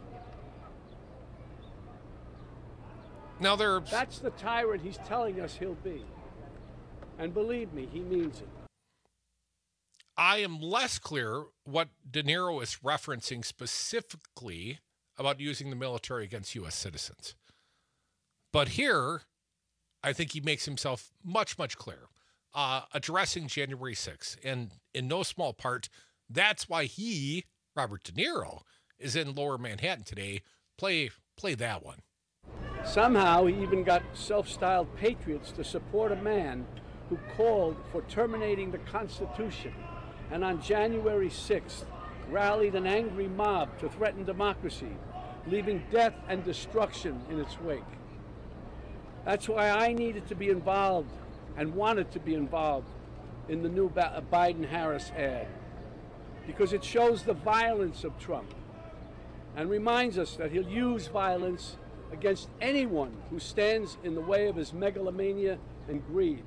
Now That's the tyrant he's telling us he'll be. And believe me, he means it. I am less clear what De Niro is referencing specifically about using the military against U.S. citizens. But here, I think he makes himself much, much clearer. Addressing January 6th. And in no small part, that's why he, Robert De Niro, is in Lower Manhattan today. Play that one. Somehow he even got self-styled patriots to support a man who called for terminating the Constitution, and on January 6th rallied an angry mob to threaten democracy, leaving death and destruction in its wake. That's why I needed to be involved and wanted to be involved in the new Biden-Harris ad, because it shows the violence of Trump and reminds us that he'll use violence against anyone who stands in the way of his megalomania and greed.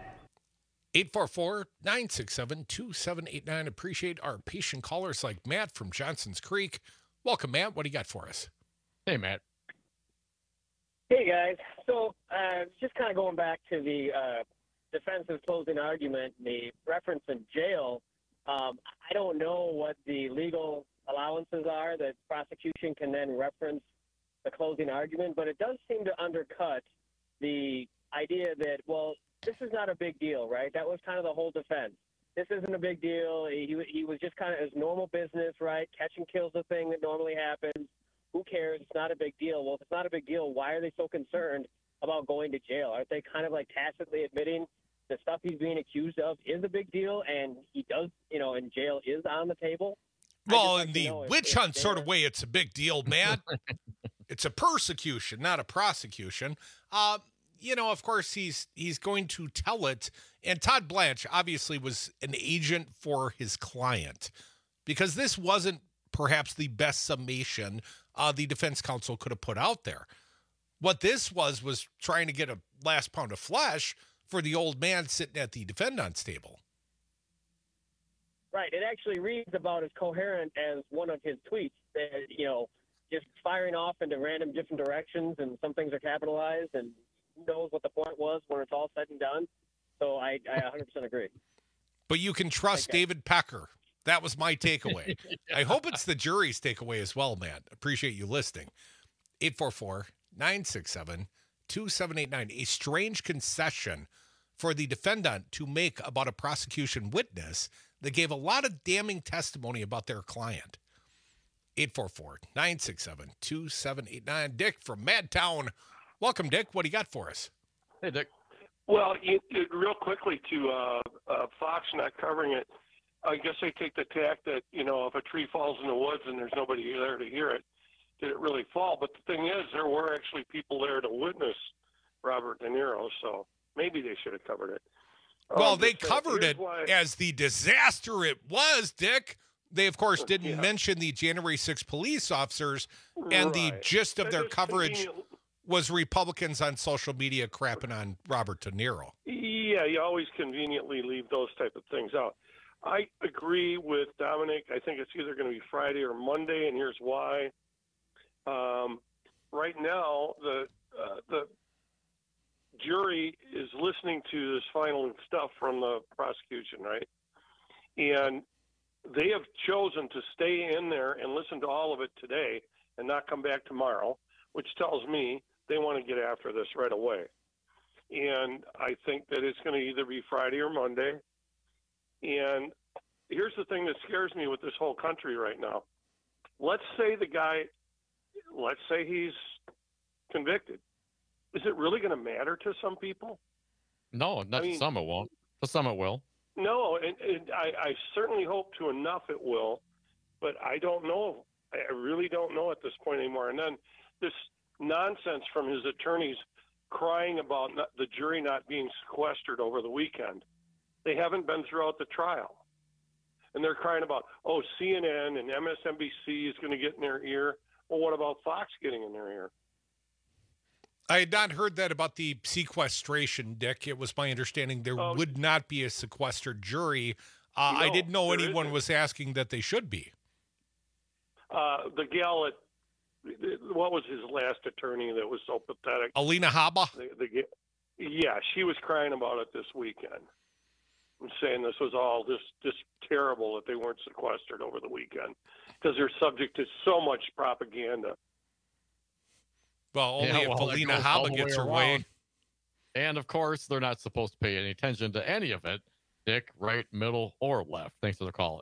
844-967-2789. Appreciate our patient callers like Matt from Johnson's Creek. Welcome, Matt. What do you got for us? Hey, Matt. Hey, guys. So just kind of going back to the defense's closing argument, the reference in jail, I don't know what the legal allowances are that prosecution can then reference the closing argument, but it does seem to undercut the idea that, well, this is not a big deal, right? That was kind of the whole defense. This isn't a big deal. He was just kind of his normal business, right? Catch and kill's the thing that normally happens. Who cares? It's not a big deal. Well, if it's not a big deal, why are they so concerned about going to jail? Aren't they kind of like tacitly admitting the stuff he's being accused of is a big deal, and he does, and jail is on the table? Well, in the witch hunt sort of way, it's a big deal, Matt. It's a persecution, not a prosecution. Of course, he's going to tell it. And Todd Blanche obviously was an agent for his client, because this wasn't perhaps the best summation the defense counsel could have put out there. What this was trying to get a last pound of flesh for the old man sitting at the defendant's table. Right. It actually reads about as coherent as one of his tweets that, just firing off into random different directions, and some things are capitalized, and who knows what the point was when it's all said and done. So I 100% agree. But you can trust David Pecker. That was my takeaway. I hope it's the jury's takeaway as well, Matt. Appreciate you listening. 844-967-2789. A strange concession for the defendant to make about a prosecution witness that gave a lot of damning testimony about their client. 844-967-2789. Dick from Madtown. Welcome, Dick. What do you got for us? Hey, Dick. Well, real quickly to Fox not covering it, I guess they take the tack that, if a tree falls in the woods and there's nobody there to hear it, did it really fall? But the thing is, there were actually people there to witness Robert De Niro, so maybe they should have covered it. Well, they covered it as the disaster it was, Dick. They, of course, didn't mention the January 6 police officers, and the gist of their coverage was Republicans on social media crapping on Robert De Niro. Yeah, you always conveniently leave those type of things out. I agree with Dominic. I think it's either going to be Friday or Monday, and here's why. Right now, the jury is listening to this final stuff from the prosecution, right? And they have chosen to stay in there and listen to all of it today and not come back tomorrow, which tells me they want to get after this right away. And I think that it's going to either be Friday or Monday. And here's the thing that scares me with this whole country right now. Let's say he's convicted. Is it really going to matter to some people? No, some it won't. To some it will. No, and I certainly hope to enough it will, but I don't know. I really don't know at this point anymore. And then this nonsense from his attorneys crying about the jury not being sequestered over the weekend. They haven't been throughout the trial. And they're crying about, CNN and MSNBC is going to get in their ear. Well, what about Fox getting in their ear? I had not heard that about the sequestration, Dick. It was my understanding there would not be a sequestered jury. I didn't know anyone was asking that they should be. The gal what was his last attorney that was so pathetic? Alina Habba? Yeah, she was crying about it this weekend. I'm saying this was all just terrible that they weren't sequestered over the weekend because they're subject to so much propaganda. Well, only if Alina Habba gets her way. And, of course, they're not supposed to pay any attention to any of it. Dick, right, middle, or left. Thanks for the call.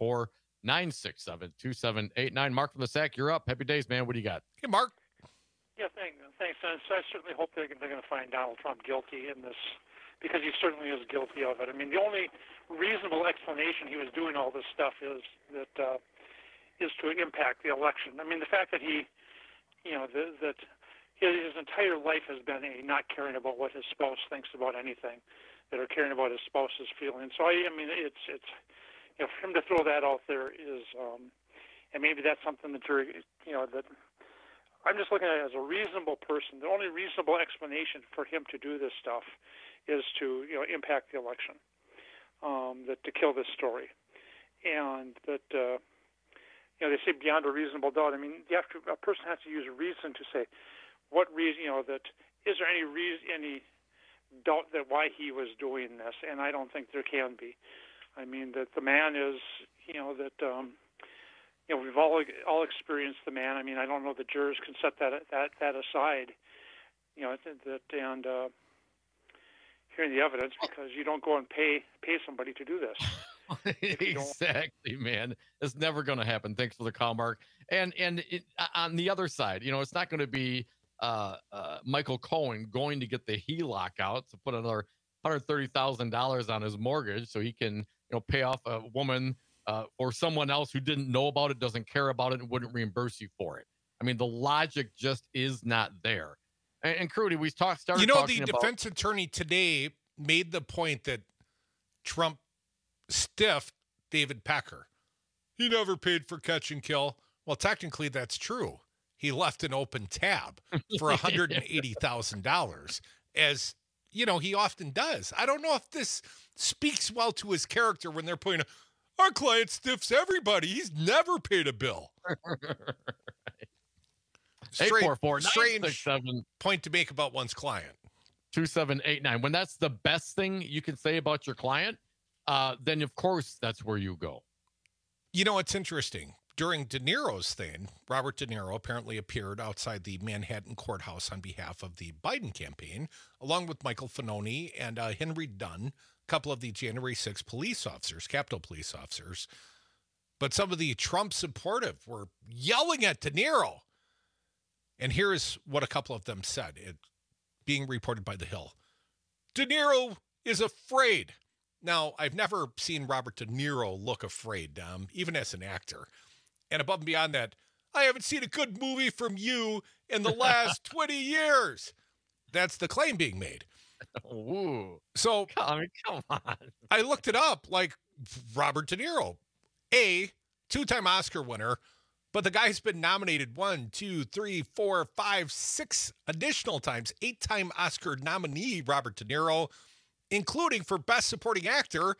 844-967-2789. Mark from the Sack, you're up. Happy days, man. What do you got? Hey, Mark. Yeah, thanks. And so I certainly hope they're going to find Donald Trump guilty in this, because he certainly is guilty of it. I mean, the only reasonable explanation he was doing all this stuff is to impact the election. I mean, the fact that he, that his entire life has been a not caring about what his spouse thinks about anything, that are caring about his spouse's feelings. So I mean, it's for him to throw that out there is, and maybe that's something that that I'm just looking at it as a reasonable person. The only reasonable explanation for him to do this stuff is to impact the election, that to kill this story, and that they say beyond a reasonable doubt. I mean, a person has to use reason to say what reason. That is there any doubt that why he was doing this, and I don't think there can be. I mean that the man is we've all experienced the man. I mean, I don't know the jurors can set that aside, and hearing the evidence, because you don't go and pay somebody to do this. Exactly, man. It's never going to happen. Thanks for the call, Mark. And on the other side, it's not going to be Michael Cohen going to get the HELOC out to put another $130,000 on his mortgage so he can pay off a woman or someone else who didn't know about it, doesn't care about it, and wouldn't reimburse you for it. I mean, the logic just is not there. And Crudy, we started talking about... the defense attorney today made the point that Trump stiffed David Pecker. He never paid for catch and kill. Well, technically, that's true. He left an open tab for $180,000, as he often does. I don't know if this speaks well to his character when they're pointing, our client stiffs everybody. He's never paid a bill. Strange point to make about one's client. 2789. When that's the best thing you can say about your client, then of course that's where you go. It's interesting. During De Niro's thing, Robert De Niro apparently appeared outside the Manhattan courthouse on behalf of the Biden campaign, along with Michael Finoni and Henry Dunn, a couple of the January 6 police officers, Capitol police officers. But some of the Trump supportive were yelling at De Niro. And here's what a couple of them said, being reported by The Hill. De Niro is afraid. Now, I've never seen Robert De Niro look afraid, even as an actor. And above and beyond that, I haven't seen a good movie from you in the last 20 years. That's the claim being made. Ooh. So, come on. I looked it up, like Robert De Niro, two-time Oscar winner, but the guy's been nominated 6 additional times. 8-time Oscar nominee, Robert De Niro, including for Best Supporting Actor,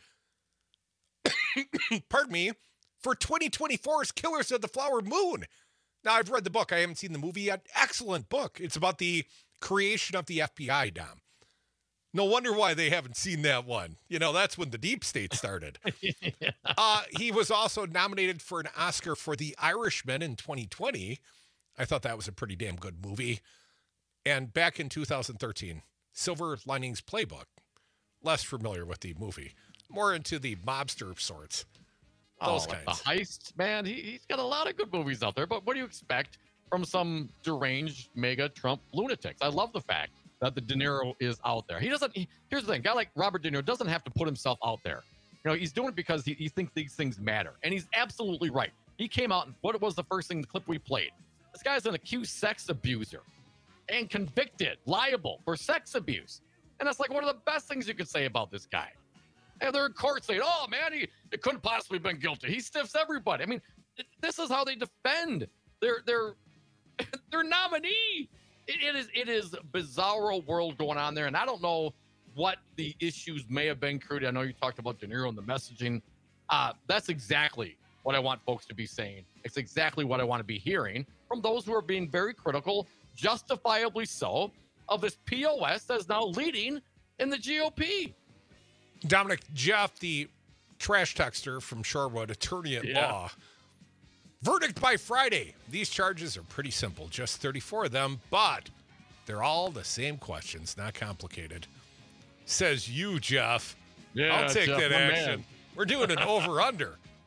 pardon me, for 2024's Killers of the Flower Moon. Now, I've read the book. I haven't seen the movie yet. Excellent book. It's about the creation of the FBI, Dom. No wonder why they haven't seen that one. That's when the deep state started. He was also nominated for an Oscar for The Irishman in 2020. I thought that was a pretty damn good movie. And back in 2013, Silver Linings Playbook. Less familiar with the movie. More into the mobster sorts. Those kinds. The Heist, man, he's got a lot of good movies out there, but what do you expect from some deranged mega Trump lunatics? I love the fact that the De Niro is out there. Here's the thing, a guy like Robert De Niro doesn't have to put himself out there. He's doing it because he thinks these things matter, and he's absolutely right. He came out, and what was the first thing, the clip we played? This guy's an accused sex abuser and convicted, liable for sex abuse. And that's like one of the best things you could say about this guy. And they're in court saying, oh, man, he couldn't possibly have been guilty. He stiffs everybody. I mean, this is how they defend their nominee. It is a bizarro world going on there. And I don't know what the issues may have been, Crudy. I know you talked about De Niro and the messaging. That's exactly what I want folks to be saying. It's exactly what I want to be hearing from those who are being very critical, justifiably so, of this POS that's now leading in the GOP. Dominic, Jeff, the trash texter from Shorewood, attorney at law. Verdict by Friday. These charges are pretty simple, just 34 of them, but they're all the same questions, not complicated. Says you, Jeff. Yeah, I'll take Jeff, that action. Man. We're doing an over-under.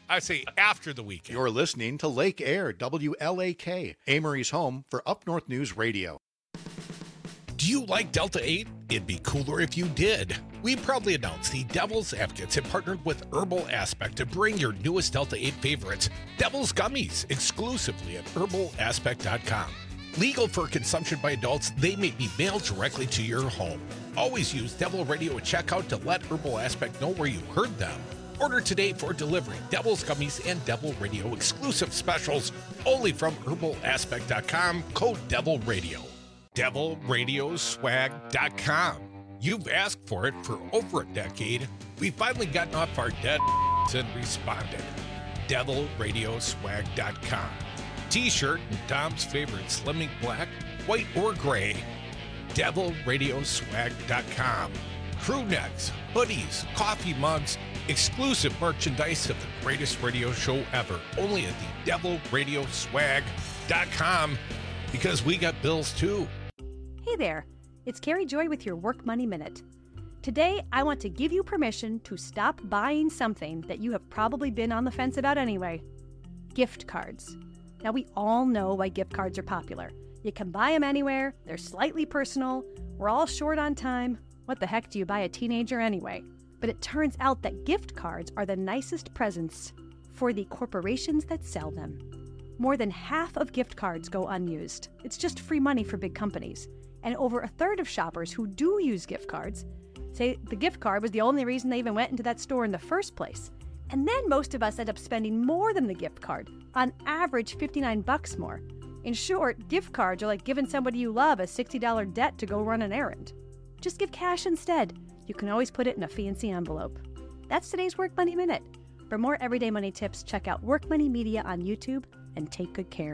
I say after the weekend. You're listening to Lake Air, WLAK, Amory's home for Up North News Radio. Do you like Delta 8? It'd be cooler if you did. We proudly announced the Devil's Advocates have partnered with Herbal Aspect to bring your newest Delta 8 favorites, Devil's Gummies, exclusively at herbalaspect.com. Legal for consumption by adults, they may be mailed directly to your home. Always use Devil Radio at checkout to let Herbal Aspect know where you heard them. Order today for delivery. Devil's Gummies and Devil Radio exclusive specials only from herbalaspect.com, code Devil Radio. DevilRadioswag.com. You've asked for it for over a decade. We've finally gotten off our dead and responded. DevilRadioswag.com. T-shirt and Tom's favorite slimming black, white, or gray. DevilRadioswag.com. Crew necks, hoodies, coffee mugs, exclusive merchandise of the greatest radio show ever. Only at the DevilRadioswag.com, because we got bills too. Hey there, it's Carrie Joy with your Work Money Minute. Today, I want to give you permission to stop buying something that you have probably been on the fence about anyway. Gift cards. Now, we all know why gift cards are popular. You can buy them anywhere, they're slightly personal, we're all short on time. What the heck do you buy a teenager anyway? But it turns out that gift cards are the nicest presents for the corporations that sell them. More than half of gift cards go unused. It's just free money for big companies. And over a third of shoppers who do use gift cards say the gift card was the only reason they even went into that store in the first place. And then most of us end up spending more than the gift card, on average $59 more. In short, gift cards are like giving somebody you love a $60 debt to go run an errand. Just give cash instead. You can always put it in a fancy envelope. That's today's Work Money Minute. For more everyday money tips, check out Work Money Media on YouTube and take good care.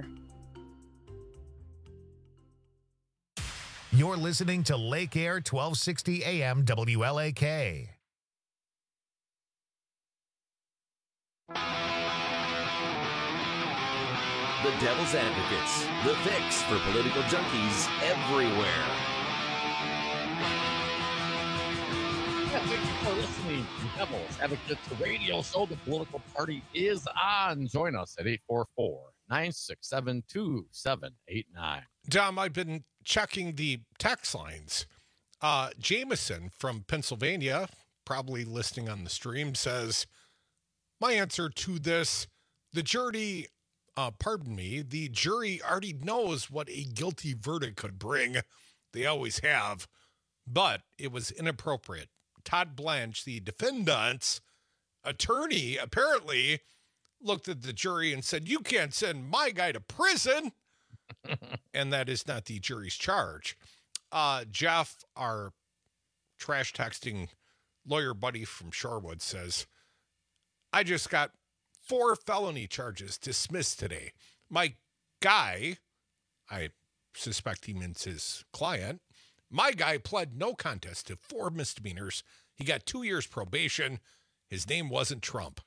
You're listening to Lake Air 1260 AM WLAK. The Devil's Advocates, the fix for political junkies everywhere. Thank you for listening to Devil's Advocates Radio Show. The political party is on. Join us at 844-967-2789. Dom, I've been checking the text lines. Jameson from Pennsylvania, probably listening on the stream, says, my answer to this, the jury already knows what a guilty verdict could bring. They always have, but it was inappropriate. Todd Blanche, the defendant's attorney, apparently looked at the jury and said, you can't send my guy to prison. And that is not the jury's charge. Jeff, our trash texting lawyer buddy from Shorewood, says, I just got 4 felony charges dismissed today. My guy, I suspect he means his client, my guy pled no contest to 4 misdemeanors. He got 2 years probation. His name wasn't Trump.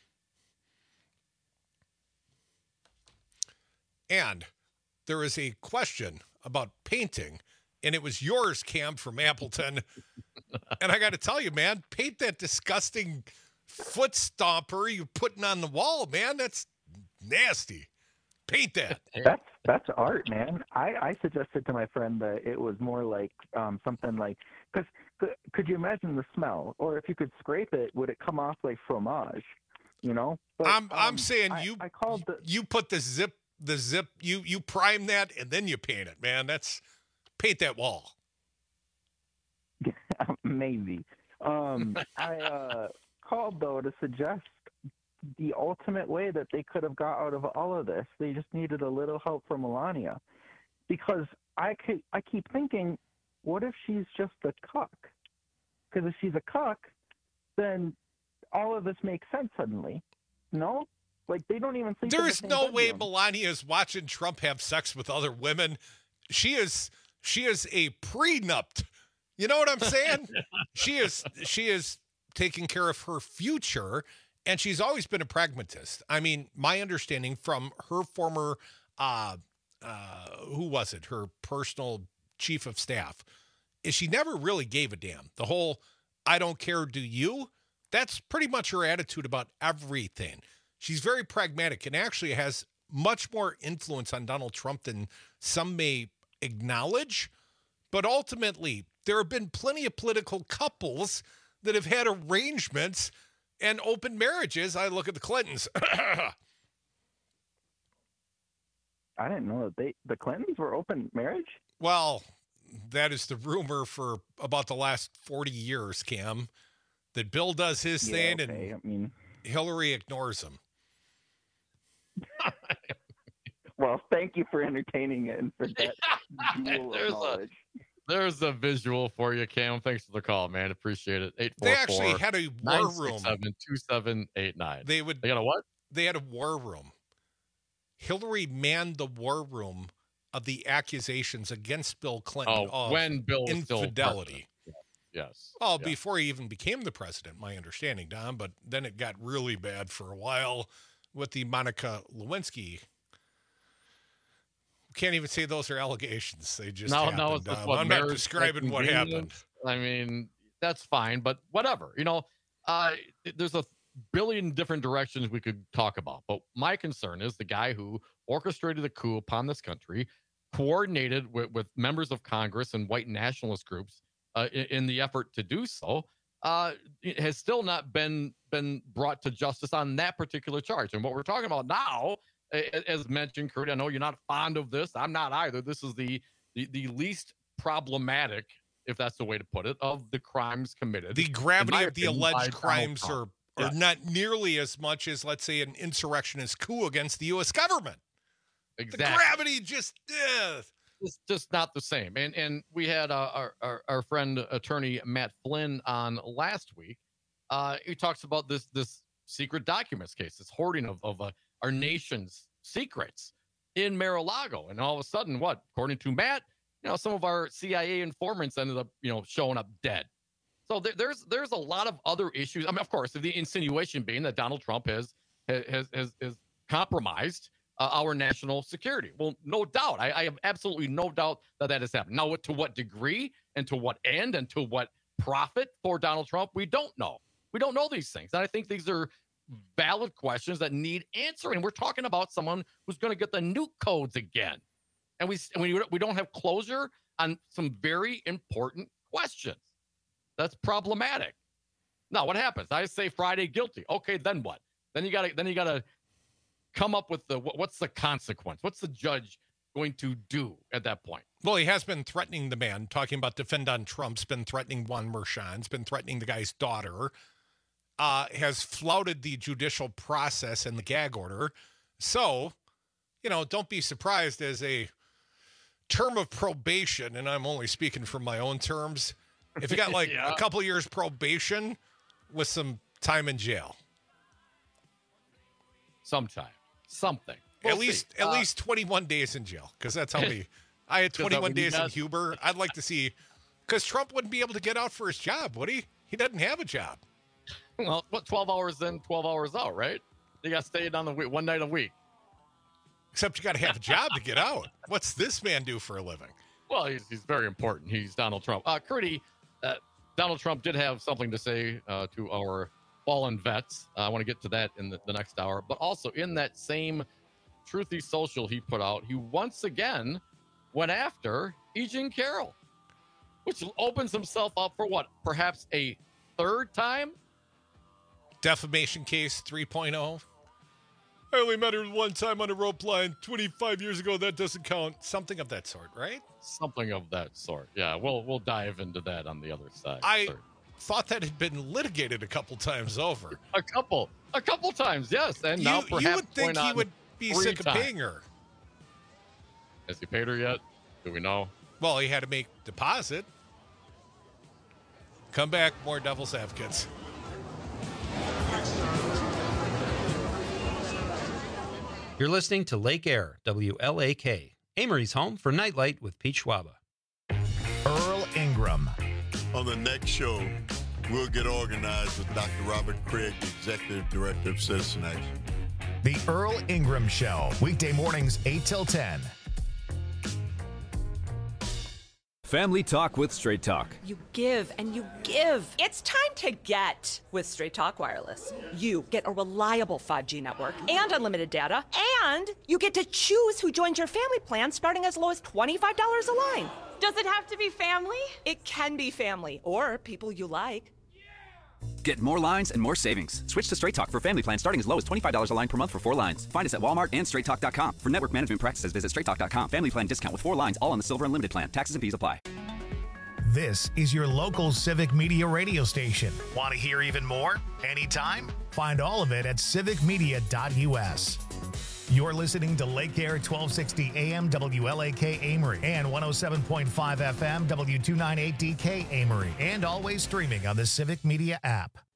And there is a question about painting, and it was yours, Cam, from Appleton. And I got to tell you, man, paint that disgusting foot stomper you're putting on the wall, man. That's nasty. Paint that. That's art, man. I suggested to my friend that it was more like something like, because could you imagine the smell? Or if you could scrape it, would it come off like fromage? You know? But, I'm saying I called you put the zip, you prime that and then you paint it, man. Paint that wall. Maybe. I called though to suggest the ultimate way that they could have got out of all of this. They just needed a little help from Melania, because I keep thinking, what if she's just a cuck? Because if she's a cuck, then all of this makes sense suddenly. No? Like, they don't even sleep. There's no way Melania is watching Trump have sex with other women. She is a prenup. You know what I'm saying? She is taking care of her future, and she's always been a pragmatist. I mean, my understanding from her former, who was it? Her personal chief of staff, is she never really gave a damn. The whole, I don't care, do you? That's pretty much her attitude about everything. She's very pragmatic and actually has much more influence on Donald Trump than some may acknowledge. But ultimately, there have been plenty of political couples that have had arrangements and open marriages. I look at the Clintons. I didn't know that the Clintons were open marriage. Well, that is the rumor for about the last 40 years, Cam, that Bill does his thing and Hillary ignores him. Well, thank you for entertaining it and for that jewel of knowledge. There's a visual for you, Cam. Thanks for the call, man. Appreciate it. 844. They actually had a war room. 967-2789. They got a what? They had a war room. Hillary manned the war room of the accusations against Bill Clinton of when Bill was infidelity. Yes. Oh, yeah. Before he even became the president, my understanding, Don. But then it got really bad for a while with the Monica Lewinsky. Can't even say those are allegations. They just happened. I'm not describing what happened. I mean, that's fine, but whatever. There's a billion different directions we could talk about. But my concern is the guy who orchestrated the coup upon this country, coordinated with members of Congress and white nationalist groups in the effort to do so, has still not been brought to justice on that particular charge. And what we're talking about now, as mentioned, Kurt, I know you're not fond of this. I'm not either. This is the least problematic, if that's the way to put it, of the crimes committed. The gravity of the alleged crimes are not nearly as much as, let's say, an insurrectionist coup against the U.S. government. Exactly. The gravity just it's just not the same. And we had our friend attorney Matt Flynn on last week. He talks about this secret documents case, this hoarding of our nation's secrets in Mar-a-Lago. And all of a sudden, according to Matt, some of our CIA informants ended up, showing up dead. So there's a lot of other issues. I mean, of course, the insinuation being that Donald Trump has compromised our national security. Well, no doubt. I have absolutely no doubt that has happened. Now, to what degree and to what end and to what profit for Donald Trump, we don't know. We don't know these things. And I think these are valid questions that need answering. We're talking about someone who's going to get the nuke codes again. And we don't have closure on some very important questions. That's problematic. Now, what happens? I say Friday guilty. Okay, then what? Then you gotta come up with what's the consequence? What's the judge going to do at that point? Well, he has been threatening the man, talking about defend on Trump's been threatening Juan Merchan's been threatening the guy's daughter, has flouted the judicial process and the gag order. So, don't be surprised as a term of probation, and I'm only speaking from my own terms, if you got a couple of years probation with some time in jail. Something. At least 21 days in jail, because that's how many. I had 21 days in Huber. I'd like to see, because Trump wouldn't be able to get out for his job, would he? He doesn't have a job. Well, 12 hours in, 12 hours out, right? You got to stay on the week, one night a week. Except you got to have a job to get out. What's this man do for a living? Well, he's very important. He's Donald Trump. Curdy, Donald Trump did have something to say to our fallen vets. I want to get to that in the next hour. But also in that same Truthy Social he put out, he once again went after E. Jean Carroll, which opens himself up for perhaps a third time? Defamation case 3.0. I only met her one time on a rope line 25 years ago. That doesn't count. Something of that sort, right? Something of that sort. Yeah, we'll dive into that on the other side. I thought that had been litigated a couple times over. A couple times, yes. And now perhaps you would think he would be sick of paying her. Has he paid her yet? Do we know? Well, he had to make deposit. Come back, more Devil's Advocates. You're listening to Lake Air, WLAK, Amory's home for Nightlight with Pete Schwaba. Earl Ingram. On the next show, we'll get organized with Dr. Robert Craig, the Executive Director of Citizen Action. The Earl Ingram Show, weekday mornings 8 till 10. Family Talk with Straight Talk. You give and you give. It's time to get with Straight Talk Wireless. You get a reliable 5G network and unlimited data, and you get to choose who joins your family plan starting as low as $25 a line. Does it have to be family? It can be family or people you like. Get more lines and more savings. Switch to Straight Talk for family plan starting as low as $25 a line per month for 4 lines. Find us at Walmart and straighttalk.com. For network management practices, visit straighttalk.com. Family plan discount with 4 lines, all on the Silver Unlimited plan. Taxes and fees apply. This is your local Civic Media radio station. Want to hear even more? Anytime? Find all of it at civicmedia.us. You're listening to Lake Air 1260 AM WLAK Amory and 107.5 FM W298DK Amory, and always streaming on the Civic Media app.